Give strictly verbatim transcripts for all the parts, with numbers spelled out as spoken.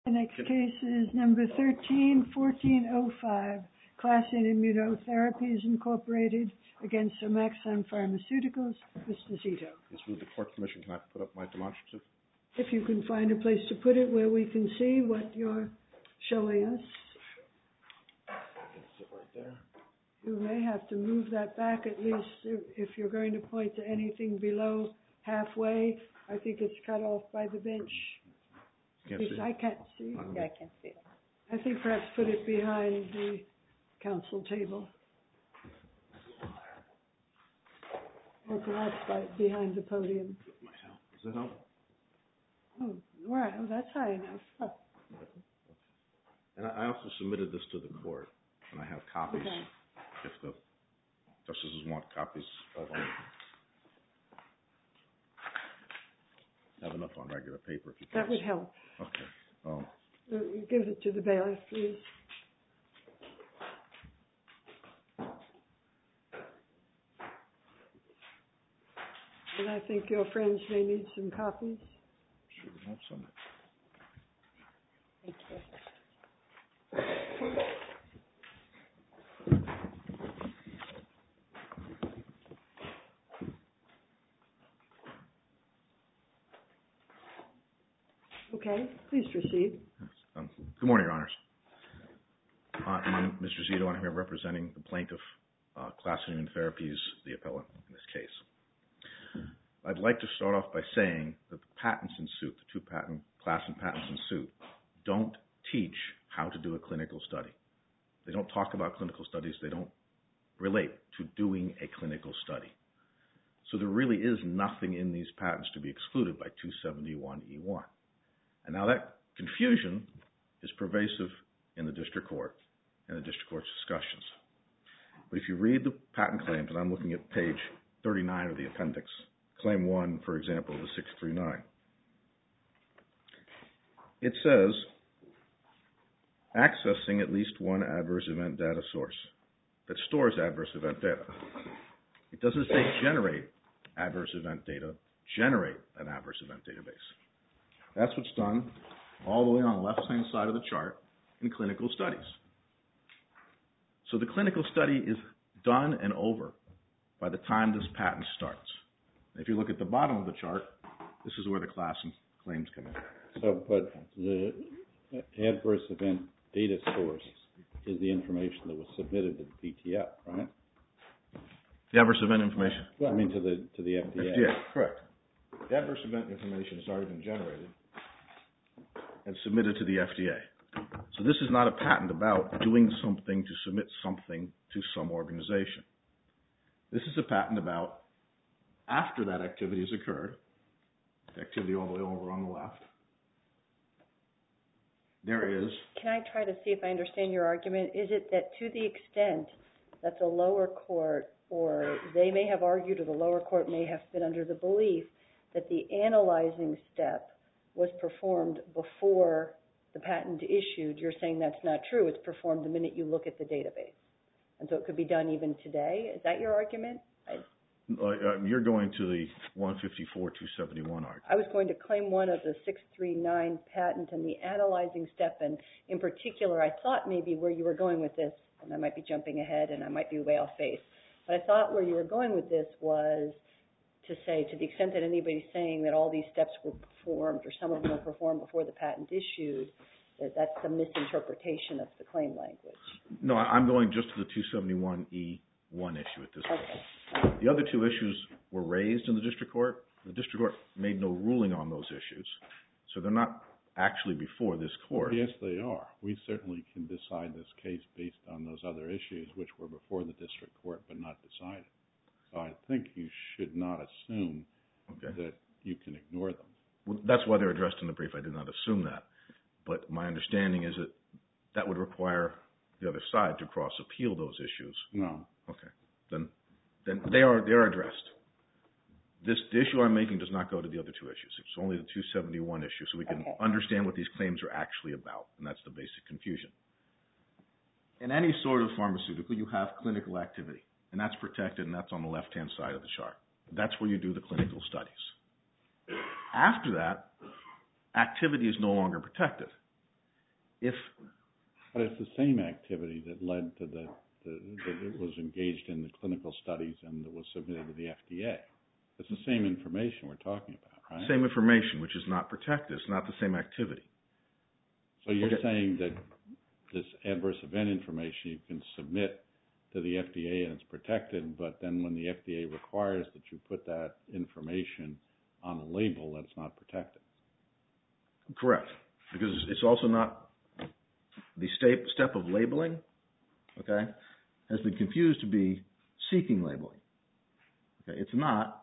The next case is number thirteen fourteen oh five, Class in Immunotherapies Incorporated against Somaxon Pharmaceuticals. Mister Zito. Yes, with the court permission, can I put up my demonstrative? If you can find a place to put it where we can see what you're showing us. Sit right there. You may have to move that back at least if, if you're going to point to anything below halfway. I think it's cut off by the bench. Can't see. I can't see. Yeah, I can't see it. I think perhaps put it behind the council table. Or perhaps by, behind the podium. Might help. Does that help? Oh, right. Oh, that's high enough. Huh. And I also submitted this to the court, and I have copies Okay. if the justices want copies of them. I have enough on regular paper if you can. That would help. Okay. Um, Uh, Give it to the bailiff, please. And I think your friends may need some copies. should have some. Thank you. Okay, please proceed. Um, good morning, Your Honors. Uh, I'm Mister Zito. I'm here representing the plaintiff, uh, Class in Immunotherapies, the appellant in this case. I'd like to start off by saying that the patents in suit, the two patent class and patents in suit, don't teach how to do a clinical study. They don't talk about clinical studies. They don't relate to doing a clinical study. So there really is nothing in these patents to be excluded by two seventy-one E one. And now that confusion is pervasive in the district court and the district court's discussions. But if you read the patent claims, and I'm looking at page thirty-nine of the appendix, claim one, for example, the six three nine, it says, accessing at least one adverse event data source that stores adverse event data. It doesn't say generate adverse event data, generate an adverse event database. That's what's done all the way on the left-hand side of the chart in clinical studies. So the clinical study is done and over by the time this patent starts. If you look at the bottom of the chart, this is where the class and claims come in. So, but the adverse event data source is the information that was submitted to the P T F, right? The adverse event information? Well, I mean to the to the F D A. F D A, correct. The adverse event information has already been generated and submitted to the F D A. So this is not a patent about doing something to submit something to some organization. This is a patent about after that activity has occurred, the activity all the way over on the left, there is... Can I try to see if I understand your argument? Is it that to the extent that the lower court, or they may have argued, or the lower court may have been under the belief that the analyzing step was performed before the patent issued, you're saying that's not true. It's performed the minute you look at the database. And so it could be done even today. Is that your argument? I, Uh, you're going to the one fifty-four two seventy-one argument. I was going to claim one of the six three nine patent and the analyzing step, and in particular, I thought maybe where you were going with this, and I might be jumping ahead and I might be way off base, but I thought where you were going with this was to say, to the extent that anybody's saying that all these steps were performed, or some of them were performed before the patent issued, that that's a misinterpretation of the claim language. No, I'm going just to the two seventy-one E one issue at this point. Okay. The other two issues were raised in the district court. The district court made no ruling on those issues, so they're not actually before this court. Yes, they are. We certainly can decide this case based on those other issues which were before the district court but not decided. So I think you should not assume Okay. that you can ignore them. Well, that's why they're addressed in the brief. I did not assume that. But my understanding is that that would require the other side to cross-appeal those issues. No. Okay. Then then they are they are addressed. This the issue I'm making does not go to the other two issues. It's only the two seventy-one issue, so we can Okay. understand what these claims are actually about, and that's the basic confusion. In any sort of pharmaceutical, you have clinical activity, and that's protected, and that's on the left-hand side of the chart. That's where you do the clinical studies. After that, activity is no longer protected. if... But it's the same activity that led to the, the that it was engaged in the clinical studies and that was submitted to the F D A. It's the same information we're talking about, right? Same information, which is not protected. It's not the same activity. So you're Okay. saying that this adverse event information you can submit to the F D A and it's protected, but then when the F D A requires that you put that information on a label, that's not protected. Correct. Because it's also not... The step, step of labeling, okay, has been confused to be seeking labeling. Okay, it's not.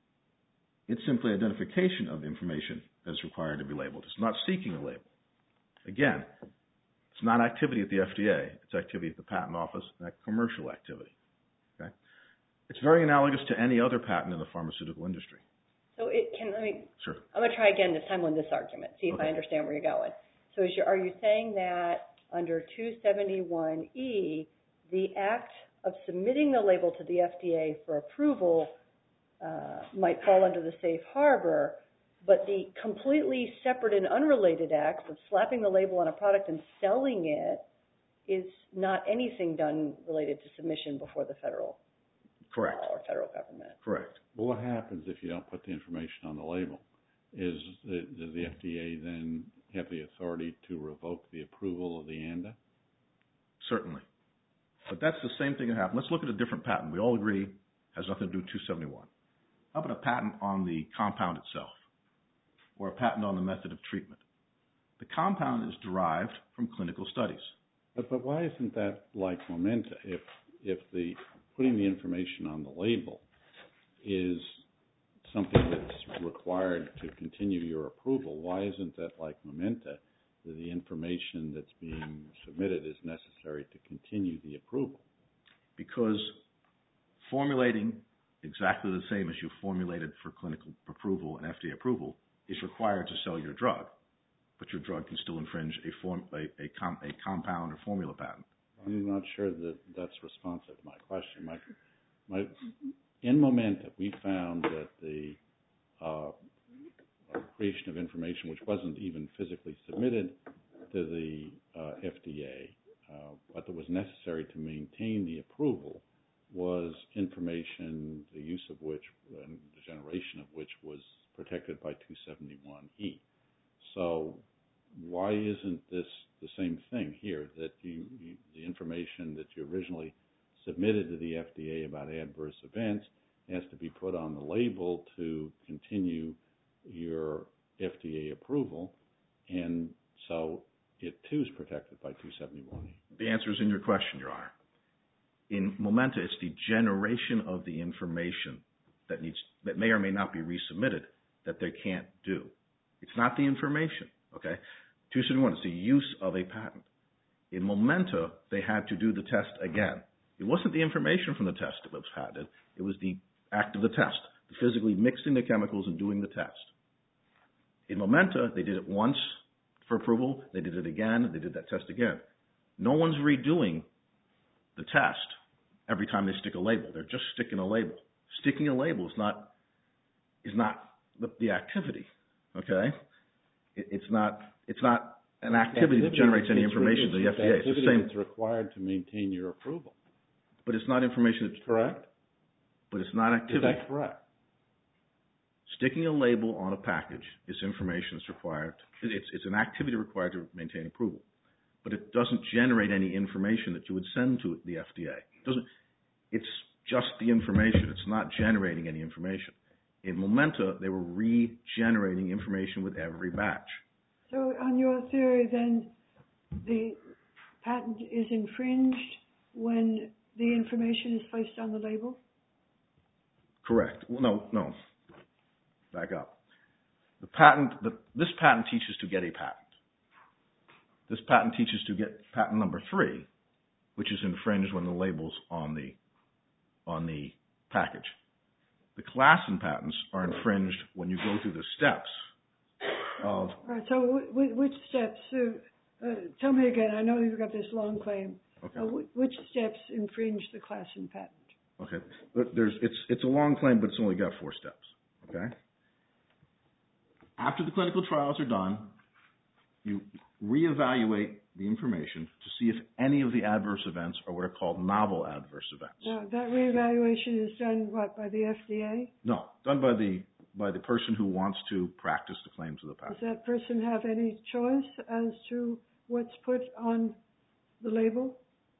It's simply identification of information that's required to be labeled. It's not seeking a label. Again, it's not activity at the F D A. It's activity at the patent office and that commercial activity. Okay, it's very analogous to any other patent in the pharmaceutical industry. So it can, let me, Sure. I'm going to try again this time on this argument, see if Okay. I understand where you're going. So is you, are you saying that under two seventy-one E, the act of submitting the label to the F D A for approval uh, might fall under the safe harbor, but the completely separate and unrelated acts of slapping the label on a product and selling it is not anything done related to submission before the federal Correct. law or federal government? Correct. Well, what happens if you don't put the information on the label? Is the, does the F D A then have the authority to revoke the approval of the ANDA? Certainly. But that's the same thing that happened. Let's look at a different patent. We all agree has nothing to do with two seventy-one. How about a patent on the compound itself or a patent on the method of treatment? The compound is derived from clinical studies. But, but why isn't that like Momenta? If, if the putting the information on the label is something that's required to continue your approval, why isn't that like Momenta, that the information that's being submitted is necessary to continue the approval? Because formulating exactly the same as you formulated for clinical approval and F D A approval is required to sell your drug, but your drug can still infringe a, form, a, a, com, a compound or formula patent. I'm not sure that that's responsive to my question. My, my, in Momenta, we found that the uh, creation of information, which wasn't even physically submitted to the uh, F D A, uh, but that was necessary to maintain the approval, was information, the use of which, and the generation of which was protected by two seventy-one E. So why isn't this the same thing here, that you, you, the information that you originally submitted to the F D A about adverse events has to be put on the label to continue your F D A approval, and so it too is protected by two seventy-one E? The answer is in your question, Your Honor. In Momenta, it's the generation of the information that needs, that may or may not be resubmitted that they can't do. It's not the information, okay? two seventy-one, it's the use of a patent. In Momenta, they had to do the test again. It wasn't the information from the test that was patented. It was the act of the test, the physically mixing the chemicals and doing the test. In Momenta, they did it once for approval. They did it again. They did that test again. No one's redoing the test every time they stick a label. They're just sticking a label. Sticking a label is not is not the, the activity, okay? It, it's not it's not an activity that generates any information to the F D A. It's the same. It's required to maintain your approval. But it's not information that's correct. But it's not activity. Is that correct? Sticking a label on a package is information that's required. It's it's an activity required to maintain approval, but it doesn't generate any information that you would send to the F D A. It doesn't. It's just the information. It's not generating any information. In Momenta, they were regenerating information with every batch. So on your theory, then, the patent is infringed when the information is placed on the label? Correct. Well, no, no. Back up. The patent, the, this patent teaches to get a patent. This patent teaches to get patent number three, which is infringed when the label's on the on the package. The Klassen patents are infringed when you go through the steps of... All right, so w- w- which steps? Uh, uh, tell me again. I know you've got this long claim. Okay. Uh, w- which steps infringe the Klassen patent? Okay. But there's, it's, it's a long claim, but it's only got four steps. Okay? After the clinical trials are done, you reevaluate the information to see if any of the adverse events are what are called novel adverse events. Now, that reevaluation is done, what, by the F D A? No, done by the by the person who wants to practice the claims of the patent. Does that person have any choice as to what's put on the label?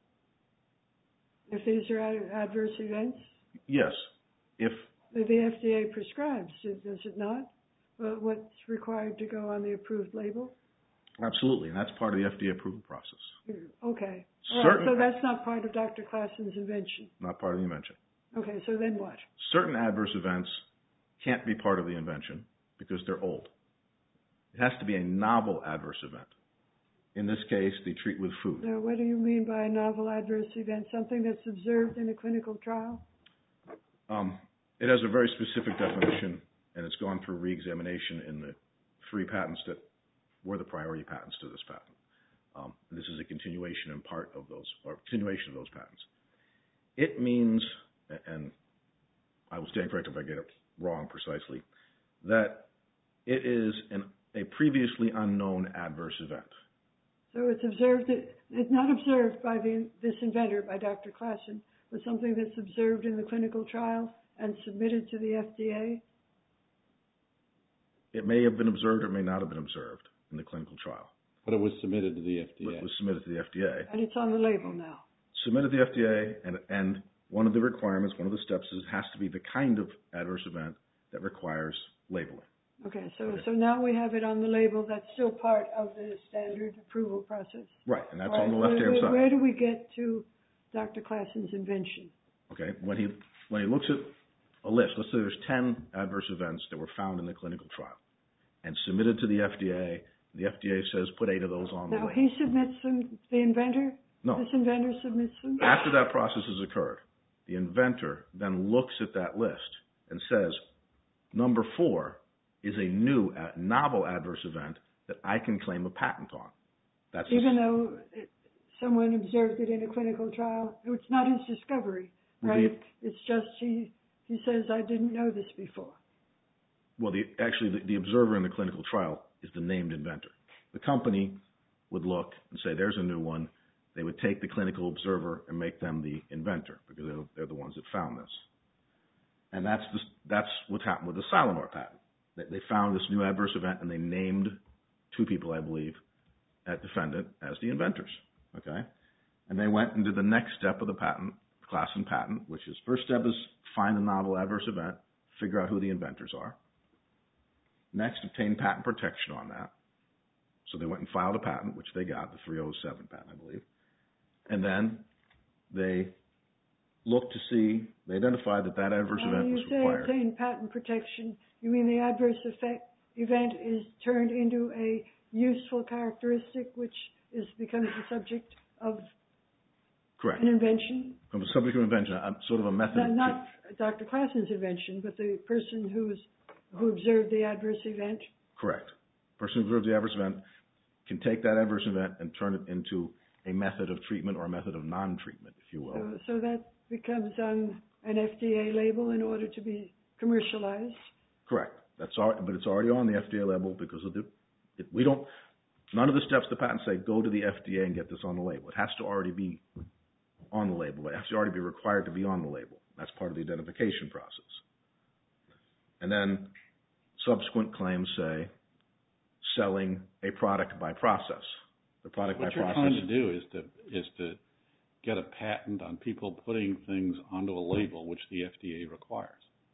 If these are ad- adverse events? Yes. If The F D A prescribes, does it not? Well, what's required to go on the approved label? Absolutely, and that's part of the F D A approval process. Okay. All Certain, right, so that's not part of Doctor Klassen's invention. not part of the invention. Okay, so then what? Certain adverse events can't be part of the invention because they're old. It has to be a novel adverse event. In this case, they treat with food. Now, what do you mean by a novel adverse event? Something that's observed in a clinical trial? Um, it has a very specific definition, and it's gone through re-examination in the three patents that were the priority patents to this patent. Um, this is a continuation and part of those, or continuation of those patents. It means, and I will stand corrected if I get it wrong precisely, that it is an, a previously unknown adverse event. So it's observed, it's not observed by the, this inventor, by Doctor Klassen, but something that's observed in the clinical trial and submitted to the F D A? It may have been observed or may not have been observed in the clinical trial. But it was submitted to the F D A. It was submitted to the F D A. And it's on the label now. Submitted to the F D A, and, and one of the requirements, one of the steps is it has to be the kind of adverse event that requires labeling. Okay, so Okay. so now we have it on the label. That's still part of the standard approval process. Right, and that's Right. on the Where- left-hand where, side. Where do we get to Doctor Klassen's invention? Okay, when he when he looks at a list, let's say there's ten adverse events that were found in the clinical trial and submitted to the F D A. The F D A says put eight of those on the Now, label. he submits them, the inventor? No. This inventor submits them? After that process has occurred, the inventor then looks at that list and says, number four is a new, uh, novel adverse event that I can claim a patent on. That's Even the, though it, someone observed it in a clinical trial? It's not his discovery, Well, right? It's just he, he says, I didn't know this before. well, the, actually, the, the observer in the clinical trial is the named inventor. The company would look and say, there's a new one. They would take the clinical observer and make them the inventor because they're, they're the ones that found this. And that's the, that's what happened with the Salinor patent. They, they found this new adverse event and they named two people, I believe, at defendant as the inventors. Okay, and they went and did the next step of the patent, class and patent, which is first step is find the novel adverse event, figure out who the inventors are. Next, obtain patent protection on that. So they went and filed a patent, which they got, the three oh seven patent, I believe. And then they looked to see, they identified that that adverse Now, event you was say required. obtain patent protection. You mean the adverse effect event is turned into a useful characteristic, which is becomes the subject of Correct. an invention? From a subject of invention, a, sort of a method. Not, of not Doctor Klassen's invention, but the person who's who observed the adverse event. Correct. Person who observed the adverse event can take that adverse event and turn it into a method of treatment or a method of non-treatment, if you will. So, so that becomes on an F D A label in order to be commercialized. Correct. That's all, but it's already on the F D A label because of the. It, we don't. None of the steps the patent say go to the F D A and get this on the label. It has to already be on the label. It has to already be required to be on the label. That's part of the identification process. And then subsequent claims say selling a product by process. The product What by you're process. trying to do is to is to get a patent on people putting things onto a label which the F D A requires.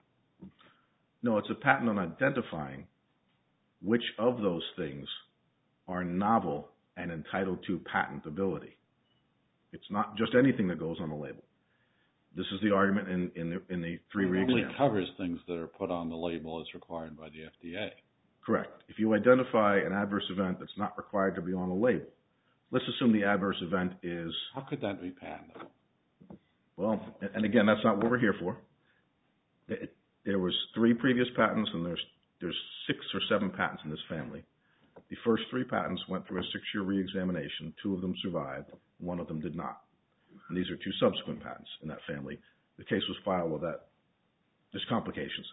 No, it's a patent on identifying which of those things are novel and entitled to patentability. It's not just anything that goes on the label. This is the argument in, in, the, in the three It re-exams. only covers things that are put on the label as required by the F D A. Correct. If you identify an adverse event that's not required to be on a label, let's assume the adverse event is, How could that be patentable? well, and- and again, that's not what we're here for. It, there was three previous patents, and there's there's six or seven patents in this family. The first three patents went through a six-year re-examination. Two of them survived. One of them did not. And these are two subsequent patents in that family. The case was filed with that. There's complications.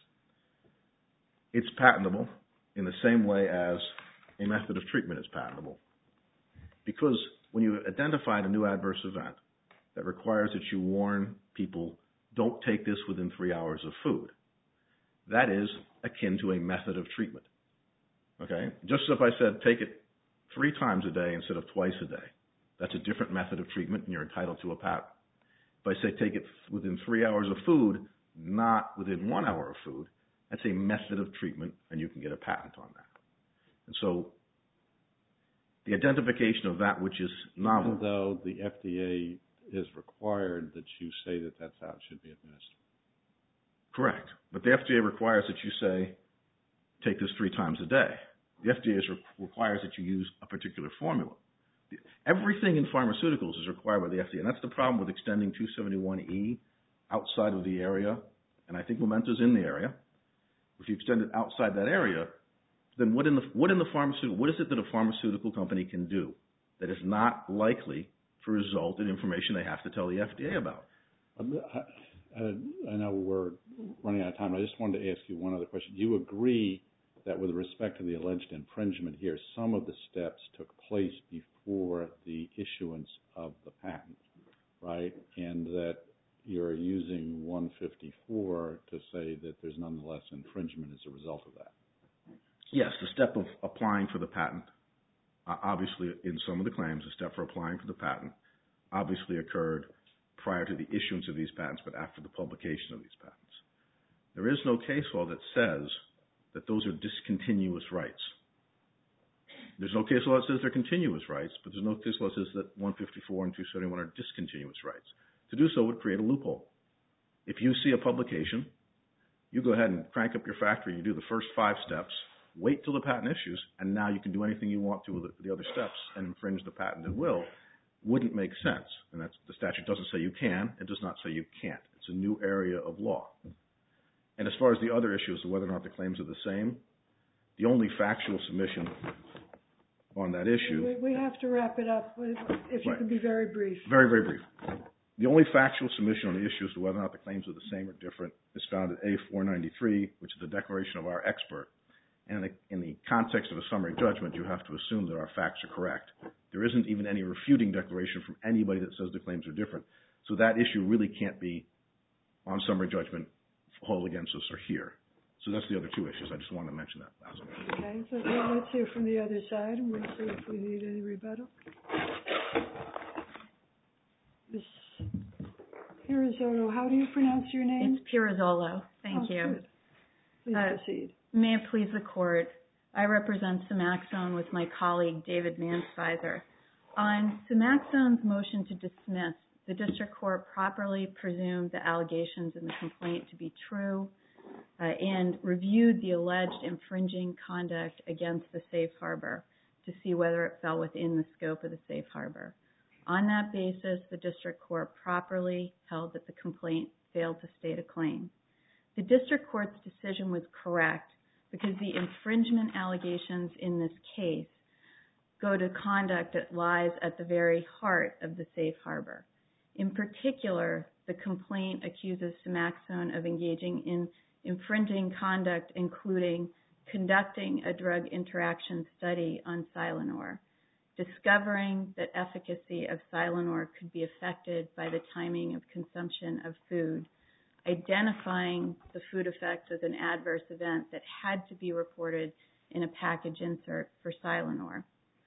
It's patentable in the same way as a method of treatment is patentable. Because when you identified a new adverse event that requires that you warn people, don't take this within three hours of food, that is akin to a method of treatment. Okay? Just as if I said take it three times a day instead of twice a day, that's a different method of treatment and you're entitled to a patent. If I say take it within three hours of food, not within one hour of food, that's a method of treatment and you can get a patent on that. And so the identification of that which is novel. Even though the F D A is required that you say that that's how it should be administered. Correct. But the F D A requires that you say, take this three times a day. The F D A is re- requires that you use a particular formula. Everything in pharmaceuticals is required by the F D A, and that's the problem with extending two seventy-one E outside of the area, and I think Memento's in the area. If you extend it outside that area, then what in the what in the pharmaceutical what is it that a pharmaceutical company can do that is not likely to result in information they have to tell the F D A about? I, I know we're running out of time. I just wanted to ask you one other question. Do you agree that with respect to the alleged infringement here, some of the steps took place before the issuance of the patent, right? And that you're using one fifty-four to say that there's nonetheless infringement as a result of that? Yes, the step of applying for the patent, uh, obviously in some of the claims, the step for applying for the patent obviously occurred prior to the issuance of these patents, but after the publication of these patents. There is no case law that says that those are discontinuous rights. There's no case law that says they're continuous rights, but there's no case law that says that one fifty-four and two seventy-one are discontinuous rights. To do so would create a loophole. If you see a publication, you go ahead and crank up your factory, you do the first five steps, wait till the patent issues, and now you can do anything you want to with the other steps and infringe the patent at will, wouldn't make sense. And that's, the statute doesn't say you can, it does not say you can't. It's a new area of law. And as far as the other issues of whether or not the claims are the same, the only factual submission on that issue... We, we have to wrap it up, if you right. can be very brief. Very, very brief. The only factual submission on the issue as to whether or not the claims are the same or different is found at A four ninety-three, which is the declaration of our expert. And in the, in the context of a summary judgment, you have to assume that our facts are correct. There isn't even any refuting declaration from anybody that says the claims are different. So that issue really can't be on summary judgment hauled against us or here. So that's the other two issues. I just wanted to mention that last one. Okay, so let's hear from the other side, and we'll see if we need any rebuttal. Miz Pirazzolo, how do you pronounce your name? It's Pirazzolo. Thank oh, you. Good. Please uh, proceed. May it please the Court, I represent Sumaxone with my colleague David Manspizer. On Sumaxone's motion to dismiss, the District Court properly presumed the allegations in the complaint to be true uh, and reviewed the alleged infringing conduct against the safe harbor to see whether it fell within the scope of the safe harbor. On that basis, the District Court properly held that the complaint failed to state a claim. The District Court's decision was correct because the infringement allegations in this case go to conduct that lies at the very heart of the safe harbor. In particular, the complaint accuses Sumaxone of engaging in infringing conduct, including conducting a drug interaction study on Silanor, discovering that efficacy of Silanor could be affected by the timing of consumption of food, identifying the food effects as an adverse event that had to be reported in a package insert for Silanor.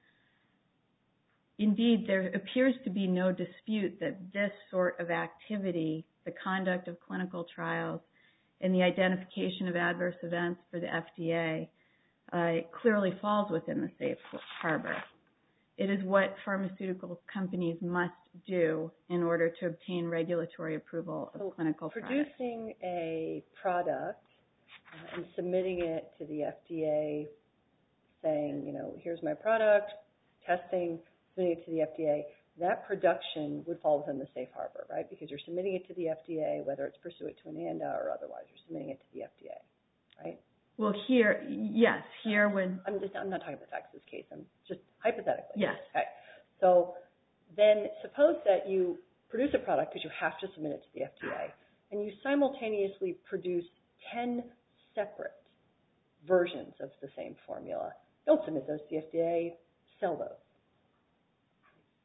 Indeed, there appears to be no dispute that this sort of activity, the conduct of clinical trials, and the identification of adverse events for the F D A uh, clearly falls within the safe harbor. It is what pharmaceutical companies must do in order to obtain regulatory approval of so clinical producing products. a product uh, and submitting it to the F D A, saying, you know, here's my product, testing, submitting it to the F D A, that production would fall within the safe harbor, right? Because you're submitting it to the F D A, whether it's pursuant to an ANDA or otherwise, you're submitting it to the F D A, right? Well, here, yes, here when... I'm just, I'm not talking about the facts of this case. I'm just hypothetically. Yes. Okay. So then suppose that you produce a product because you have to submit it to the F D A, and you simultaneously produce ten separate versions of the same formula. Don't submit those to the F D A. Sell those.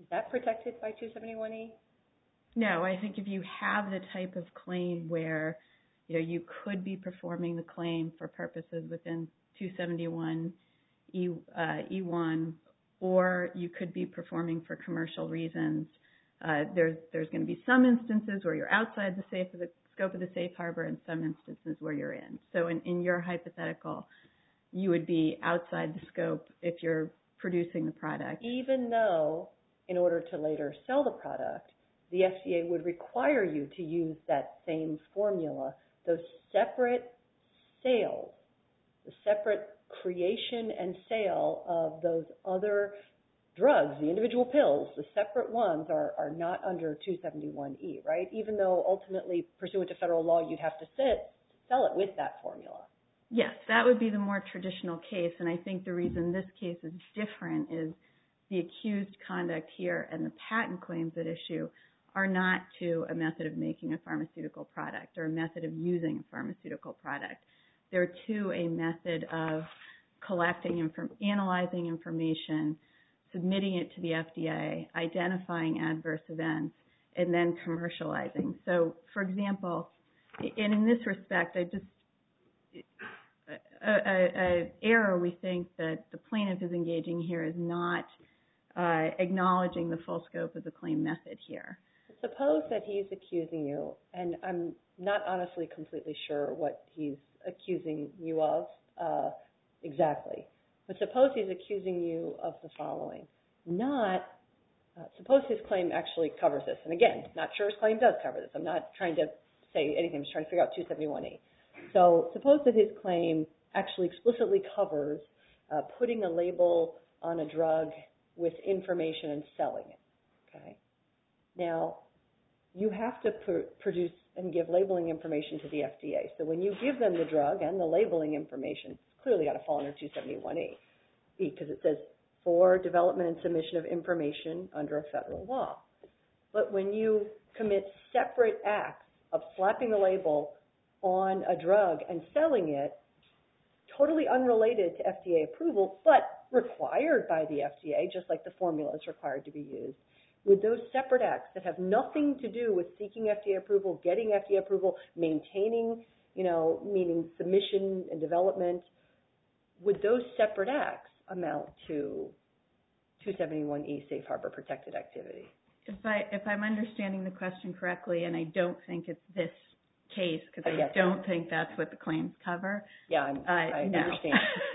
that protected by two seventy-one E? No, I think if you have the type of claim where, you know, you could be performing the claim for purposes within two seventy-one E, uh, E one, or you could be performing for commercial reasons, uh, there's there's going to be some instances where you're outside the safe of the scope of the safe harbor and some instances where you're in. So in, in your hypothetical, you would be outside the scope if you're producing the product. Even though, in order to later sell the product, the F D A would require you to use that same formula, those separate sales, the separate creation and sale of those other drugs, the individual pills, the separate ones are, are not under two seventy-one E, right? Even though ultimately, pursuant to federal law, you'd have to sit, sell it with that formula. Yes, that would be the more traditional case, and I think the reason this case is different is the accused conduct here and the patent claims at issue are not to a method of making a pharmaceutical product or a method of using a pharmaceutical product. They're to a method of collecting, inform- analyzing information, submitting it to the F D A, identifying adverse events, and then commercializing. So, for example, and in this respect, I just a, a, a error we think that the plaintiff is engaging here is not uh, acknowledging the full scope of the claim method here. Suppose that he's accusing you, and I'm not honestly completely sure what he's accusing you of uh, exactly, but suppose he's accusing you of the following. Not, uh, suppose his claim actually covers this. And again, not sure his claim does cover this. I'm not trying to say anything. I'm just trying to figure out two seventy-one E. So suppose that his claim actually explicitly covers uh, putting a label on a drug with information and selling it. Okay. Now, you have to pr- produce and give labeling information to the F D A. So when you give them the drug and the labeling information, it's clearly got to fall under two seventy-one E because it says for development and submission of information under a federal law. But when you commit separate acts of slapping the label on a drug and selling it, totally unrelated to F D A approval, but required by the F D A, just like the formula is required to be used, with those separate acts that have nothing to do with seeking F D A approval, getting F D A approval, maintaining, you know, meaning submission and development, would those separate acts amount to two seventy-one E safe harbor protected activity? If, I, if I'm understanding the question correctly, and I don't think it's this case, because I, I don't that. think that's what the claims cover. Yeah, I'm, uh, I no. understand.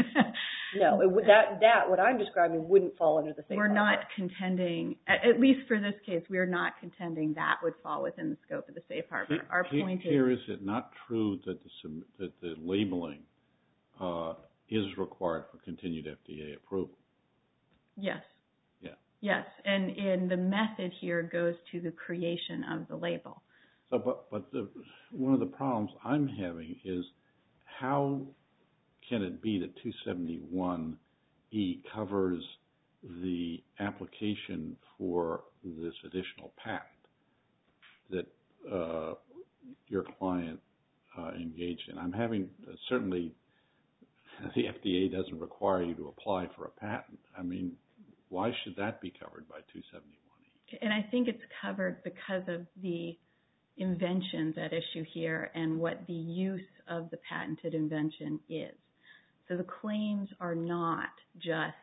No, it would, that, that, what I'm describing, wouldn't fall under the safe We're harbor. not contending, at, at least for this case, we're not contending that would fall within the scope of the safe harbor. Here, Our point here is... Here is it not true that the, that the labeling uh, is required for continued F D A approval? Yes. Yeah. Yes, and, and the method here goes to the creation of the label. So, but, but the, one of the problems I'm having is how can it be that two seventy-one E covers the application for this additional patent that uh, your client uh, engaged in? I'm having, uh, certainly the F D A doesn't require you to apply for a patent. I mean, why should that be covered by two seventy-one E? And I think it's covered because of the inventions at issue here and what the use of the patented invention is. So the claims are not just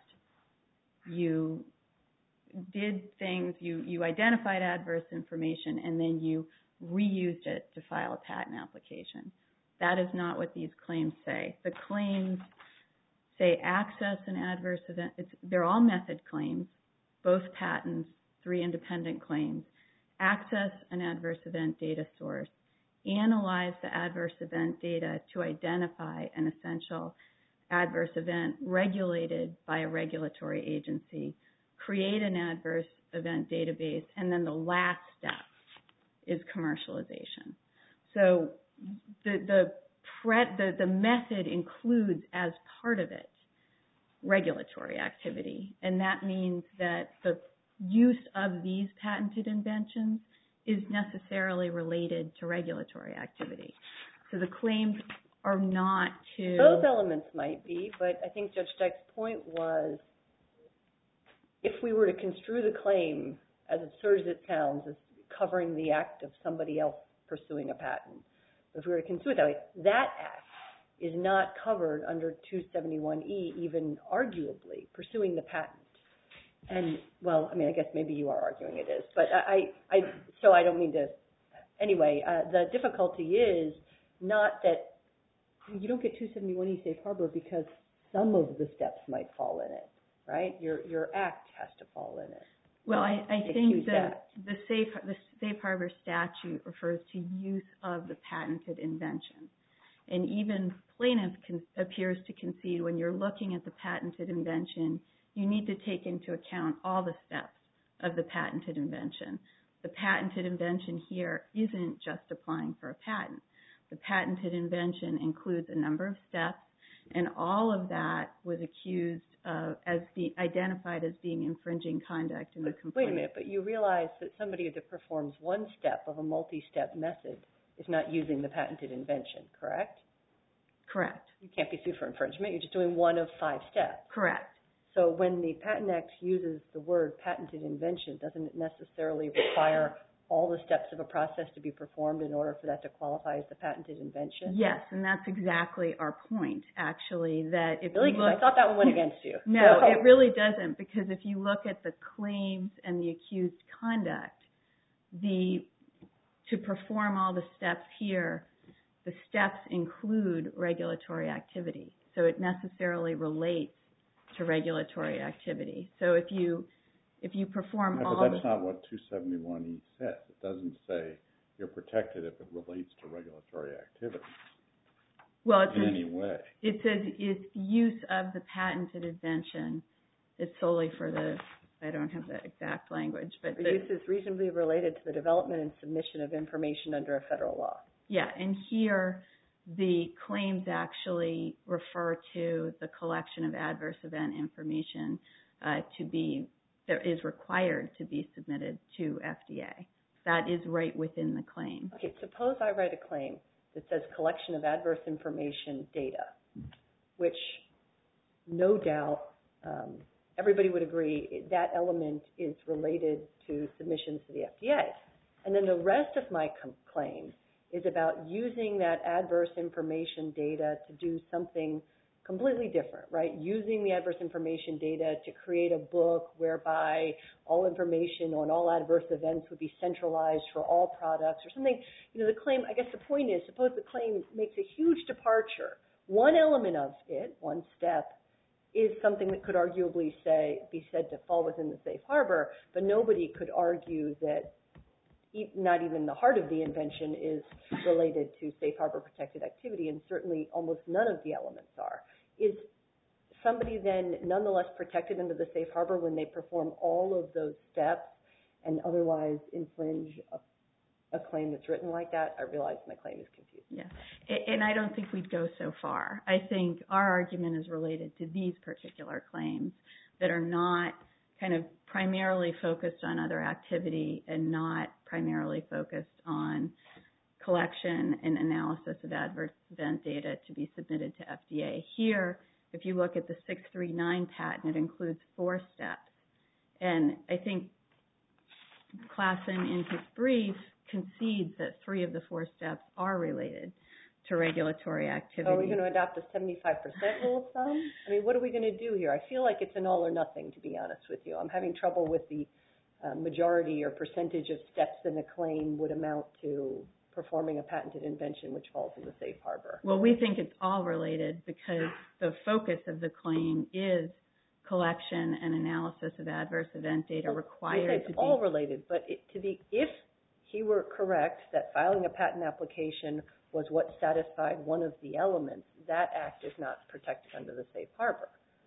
you did things, you, you identified adverse information, and then you reused it to file a patent application. That is not what these claims say. The claims say access an adverse event. It's, they're all method claims, both patents, three independent claims. Access an adverse event data source, analyze the adverse event data to identify an essential adverse event regulated by a regulatory agency, create an adverse event database, and then the last step is commercialization. So the the, pre, the, the method includes as part of it regulatory activity, and that means that the use of these patented inventions is necessarily related to regulatory activity. So the claims are not to... Those elements might be, but I think Judge Dyke's point was if we were to construe the claim, as absurd as it sounds, as covering the act of somebody else pursuing a patent, if we were to construe it that way, that act is not covered under two seventy-one E, even arguably, pursuing the patent. And, well, I mean, I guess maybe you are arguing it is. But I, I so I don't mean to, anyway, uh, the difficulty is not that you don't get two seventy-one E safe harbor because some of the steps might fall in it, right? Your your act has to fall in it. Well, I, I think that the safe the safe harbor statute refers to use of the patented invention. And even plaintiff can, appears to concede when you're looking at the patented invention, you need to take into account all the steps of the patented invention. The patented invention here isn't just applying for a patent. The patented invention includes a number of steps, and all of that was accused of as the identified as being infringing conduct in the complaint. Wait a minute, but you realize that somebody that performs one step of a multi-step method is not using the patented invention, correct? Correct. You can't be sued for infringement. You're just doing one of five steps. Correct. So when the Patent Act uses the word patented invention, doesn't it necessarily require all the steps of a process to be performed in order for that to qualify as the patented invention? Yes, and that's exactly our point, actually. That if really? you look, I thought that one went against you. No, so. It really doesn't, because if you look at the claims and the accused conduct, the to perform all the steps here, the steps include regulatory activity. So it necessarily relates to regulatory activity. So if you if you perform yeah, all but that's the, not what two seventy-one E says. It doesn't say you're protected if it relates to regulatory activity. Well, it in says, any way. It says it's use of the patented invention. It's solely for the, I don't have the exact language, but the the use is reasonably related to the development and submission of information under a federal law. Yeah, and here the claims actually refer to the collection of adverse event information uh, to be, that is required to be submitted to F D A. That is right within the claim. Okay, suppose I write a claim that says collection of adverse information data, which no doubt um, everybody would agree that element is related to submissions to the F D A. And then the rest of my com- claim is about using that adverse information data to do something completely different, right? Using the adverse information data to create a book whereby all information on all adverse events would be centralized for all products or something. You know, the claim, I guess the point is, suppose the claim makes a huge departure. One element of it, one step, is something that could arguably say be said to fall within the safe harbor, but nobody could argue that not even the heart of the invention is related to safe harbor protected activity, and certainly almost none of the elements are. Is somebody then nonetheless protected under the safe harbor when they perform all of those steps and otherwise infringe a, a claim that's written like that? I realize my claim is confused. Yeah, and I don't think we'd go so far. I think our argument is related to these particular claims that are not kind of primarily focused on other activity and not primarily focused on collection and analysis of adverse event data to be submitted to F D A. Here, if you look at the six three nine patent, it includes four steps. And I think Klassen, in his brief, concedes that three of the four steps are related to regulatory activity. Are we going to adopt a seventy-five percent rule of thumb? I mean, what are we going to do here? I feel like it's an all or nothing, to be honest with you. I'm having trouble with the uh, majority or percentage of steps in a claim would amount to performing a patented invention which falls in the safe harbor. Well, we think it's all related because the focus of the claim is collection and analysis of adverse event data well, required it's to be... all related, but it, to be, if he were correct that filing a patent application was what satisfied one of the elements, that act is not protected under the safe harbor.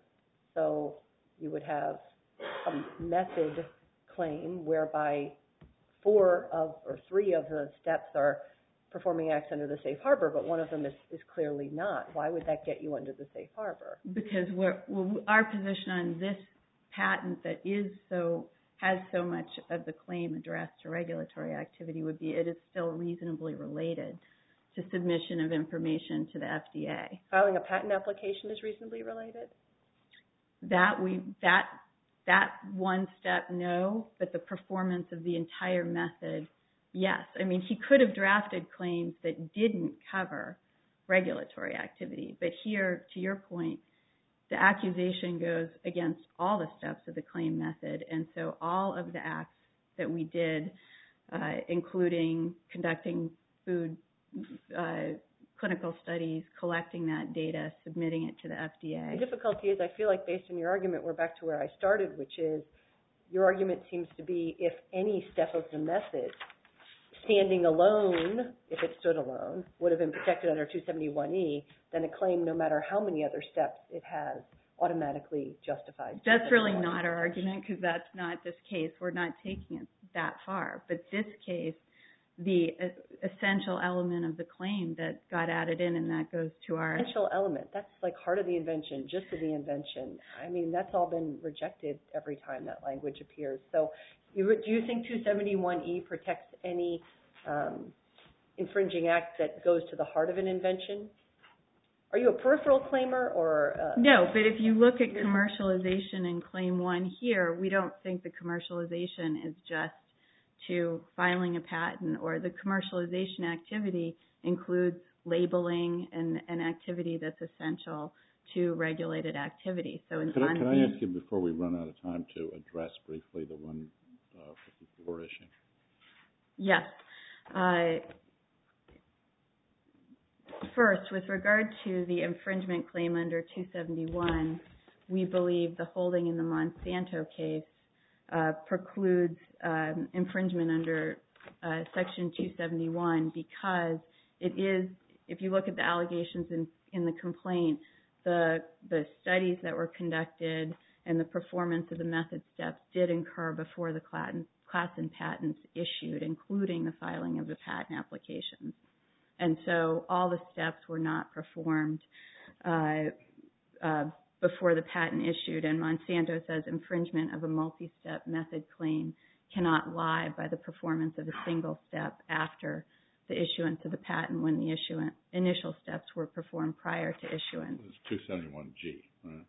So you would have a method claim whereby four of or three of the steps are performing acts under the safe harbor, but one of them is, is clearly not. Why would that get you under the safe harbor? Because we're, well, our position on this patent that is so has so much of the claim addressed to regulatory activity would be it is still reasonably related to submission of information to the F D A. Filing a patent application is reasonably related? That we that that one step, no, but the performance of the entire method, yes. I mean, he could have drafted claims that didn't cover regulatory activity. But here, to your point, the accusation goes against all the steps of the claim method. And so all of the acts that we did, uh, including conducting food uh, clinical studies, collecting that data, submitting it to the F D A. The difficulty is, I feel like based on your argument, we're back to where I started, which is your argument seems to be if any step of the method, standing alone, if it stood alone, would have been protected under two seventy-one E, then a claim, no matter how many other steps it has, automatically justifies. That's really not our argument, because that's not this case. We're not taking it that far. But this case, the essential element of the claim that got added in, and that goes to our... Essential element, that's like heart of the invention, just of the invention. I mean, that's all been rejected every time that language appears. So you, do you think two seventy-one E protects any um, infringing act that goes to the heart of an invention? Are you a peripheral claimer or... Uh, no, but if you look at commercialization in Claim one here, we don't think the commercialization is just to filing a patent, or the commercialization activity includes labeling and an activity that's essential to regulated activity. So in Could I, can I ask you, before we run out of time, to address briefly the one fifty-four issue? Yes. Uh, first, with regard to the infringement claim under two seventy-one, we believe the holding in the Monsanto case uh, precludes um, infringement under uh, Section two seventy-one because it is, if you look at the allegations in, in the complaint, the the studies that were conducted and the performance of the method steps did incur before the class and patents issued, including the filing of the patent applications. And so all the steps were not performed uh, uh, before the patent issued. And Monsanto says infringement of a multi-step method claim cannot lie by the performance of a single step after the issuance of the patent when the issuance, initial steps were performed prior to issuance. It's two seventy-one G, right?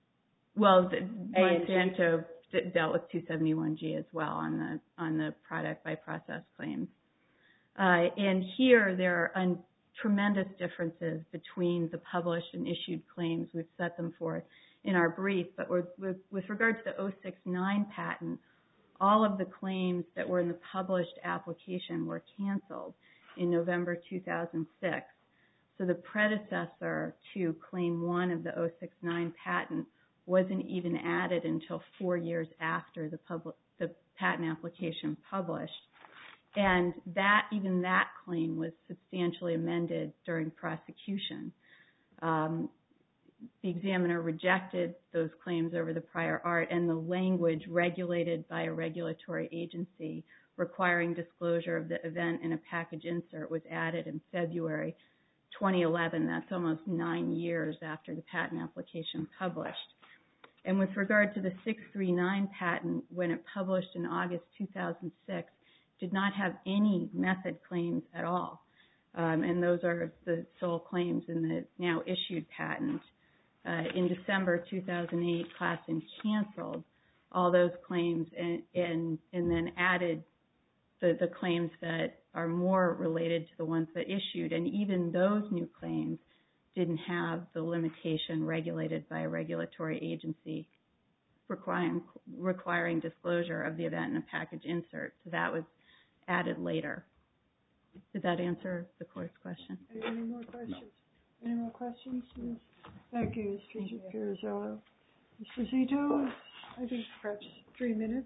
Well, the, Monsanto d- dealt with two seventy-one G as well on the on the product by process claims. Uh, and here there are un- tremendous differences between the published and issued claims. We've set them forth in our brief, but we're, with, with regard to the oh six nine patent, all of the claims that were in the published application were canceled in November two thousand six. So the predecessor to Claim one of the oh six nine patent wasn't even added until four years after the, public, the patent application published. And that even that claim was substantially amended during prosecution. Um, the examiner rejected those claims over the prior art, and the language regulated by a regulatory agency requiring disclosure of the event in a package insert was added in February twenty eleven. That's almost nine years after the patent application published. And with regard to the six three nine patent, when it published in August two thousand six, did not have any method claims at all. Um, and those are the sole claims in the now issued patent. Uh, in December two thousand eight, Klassen canceled all those claims and, and, and then added the, the claims that are more related to the ones that issued. And even those new claims didn't have the limitation regulated by a regulatory agency requiring, requiring disclosure of the event in a package insert. So that was added later. Did that answer the court's question? Any more questions? No. Any more questions? Yes. Thank you, Mister Pirozzolo. Mister Zito, I think perhaps three minutes.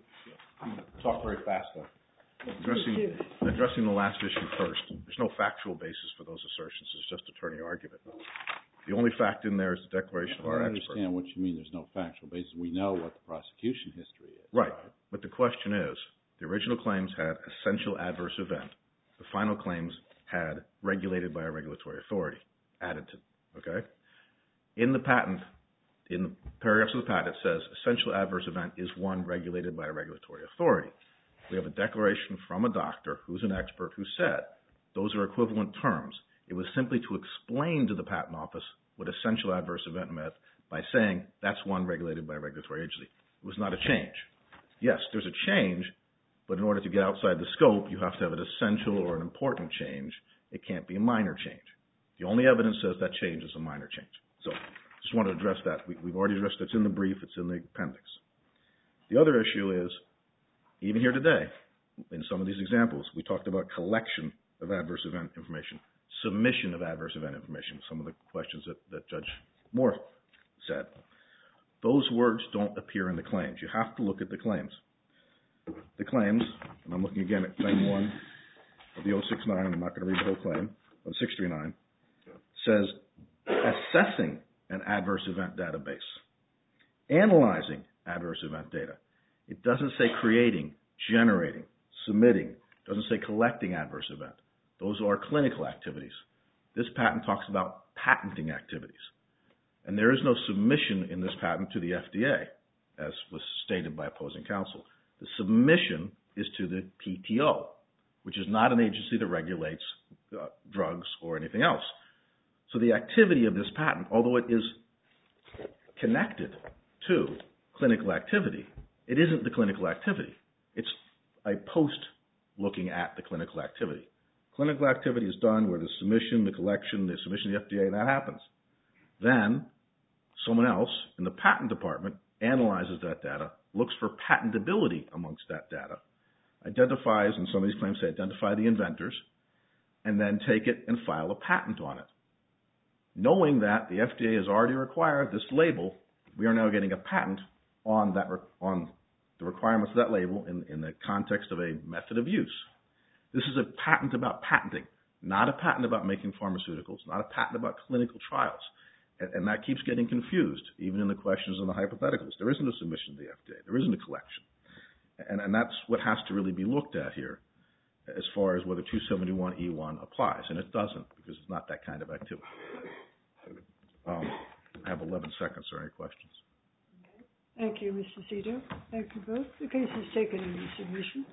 Talk very fast, though. Addressing, addressing the last issue first, there's no factual basis for those assertions. It's just attorney argument. The only fact in there is the declaration of our expert. I understand what you mean. There's no factual basis. We know what the prosecution history is. Right. right. But the question is, the original claims had essential adverse event. The final claims had regulated by a regulatory authority added to, okay? In the patent, in the paragraphs of the patent, it says essential adverse event is one regulated by a regulatory authority. We have a declaration from a doctor who's an expert who said those are equivalent terms. It was simply to explain to the patent office what essential adverse event meant by saying that's one regulated by a regulatory agency. was not a change. Yes, there's a change, but in order to get outside the scope, you have to have an essential or an important change. It can't be a minor change. The only evidence says that change is a minor change. So just want to address that. We, we've already addressed it. It's in the brief. It's in the appendix. The other issue is, even here today, in some of these examples, we talked about collection of adverse event information, submission of adverse event information, some of the questions that, that Judge Moore said. Those words don't appear in the claims. You have to look at the claims. The claims, and I'm looking again at Claim one of the oh six nine, I'm not going to read the whole claim, of six three nine, says assessing an adverse event database, analyzing adverse event data. It doesn't say creating, generating, submitting. It doesn't say collecting adverse event. Those are clinical activities. This patent talks about patenting activities. And there is no submission in this patent to the F D A, as was stated by opposing counsel. The submission is to the P T O, which is not an agency that regulates uh, drugs or anything else. So the activity of this patent, although it is connected to clinical activity, it isn't the clinical activity. It's a post looking at the clinical activity. Clinical activity is done where the submission, the collection, the submission to the F D A, and that happens. Then someone else in the patent department analyzes that data, looks for patentability amongst that data, identifies, and some of these claims say identify the inventors, and then take it and file a patent on it. Knowing that the F D A has already required this label, we are now getting a patent on that on the requirements of that label in, in the context of a method of use. This is a patent about patenting, not a patent about making pharmaceuticals, not a patent about clinical trials. And, and that keeps getting confused, even in the questions and the hypotheticals. There isn't a submission to the F D A. There isn't a collection. And, and that's what has to really be looked at here as far as whether two seventy-one E one applies. And it doesn't, because it's not that kind of activity. Um, I have eleven seconds. Are there any questions? Thank you, Mister Zito. Thank you both. The case is taken into submission.